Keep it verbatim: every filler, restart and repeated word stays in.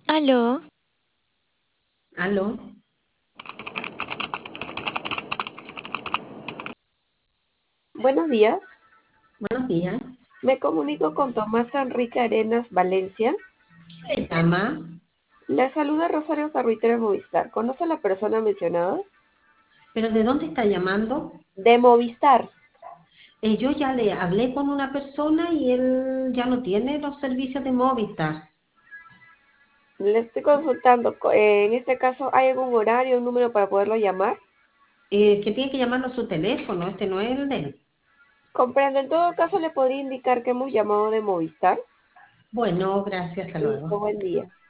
Aló, Aló, Buenos días, buenos días. me comunico con Tomás Enrique Arenas Valencia. ¿Qué le llama? Le saluda Rosario Carruitero de Movistar. ¿Conoce a la persona mencionada? ¿Pero de dónde está llamando? De Movistar. Eh, yo ya le hablé con una persona y él ya no tiene los servicios de Movistar. Le estoy consultando. co- eh, En este caso, ¿hay algún horario, un número para poderlo llamar? Eh, que tiene que llamarlo a su teléfono, este no es el de él. Comprendo. En todo caso, le podría indicar que hemos llamado de Movistar. Bueno, gracias, hasta Listo, luego. buen día.